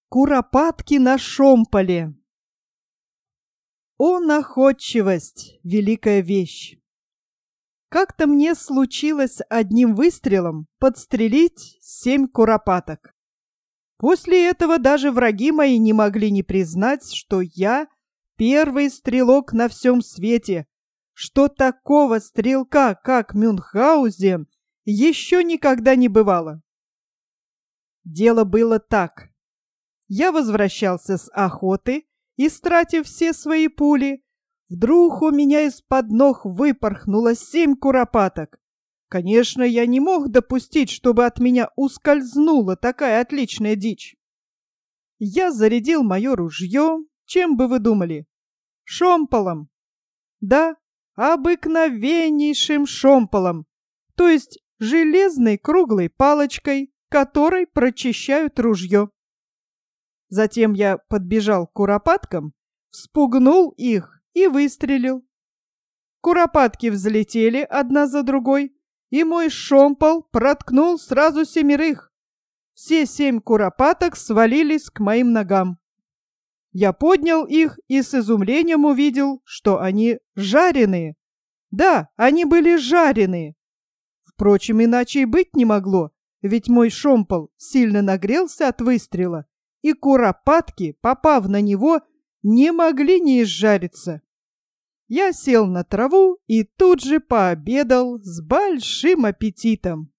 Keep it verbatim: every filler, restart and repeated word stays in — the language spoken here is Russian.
Куропатки на шомполе. О, находчивость — великая вещь! Как-то мне случилось одним выстрелом подстрелить семь куропаток. После этого даже враги мои не могли не признать, что я первый стрелок на всем свете, что такого стрелка, как Мюнхгаузен, еще никогда не бывало. Дело было так. Я возвращался с охоты, истратив все свои пули. Вдруг у меня из-под ног выпорхнуло семь куропаток. Конечно, я не мог допустить, чтобы от меня ускользнула такая отличная дичь. Я зарядил мое ружье, чем бы вы думали? Шомполом. Да, обыкновеннейшим шомполом, то есть железной круглой палочкой, которой прочищают ружье. Затем я подбежал к куропаткам, вспугнул их и выстрелил. Куропатки взлетели одна за другой, и мой шомпол проткнул сразу семерых. Все семь куропаток свалились к моим ногам. Я поднял их и с изумлением увидел, что они жареные. Да, они были жареные. Впрочем, иначе и быть не могло, ведь мой шомпол сильно нагрелся от выстрела, и куропатки, попав на него, не могли не изжариться. Я сел на траву и тут же пообедал с большим аппетитом.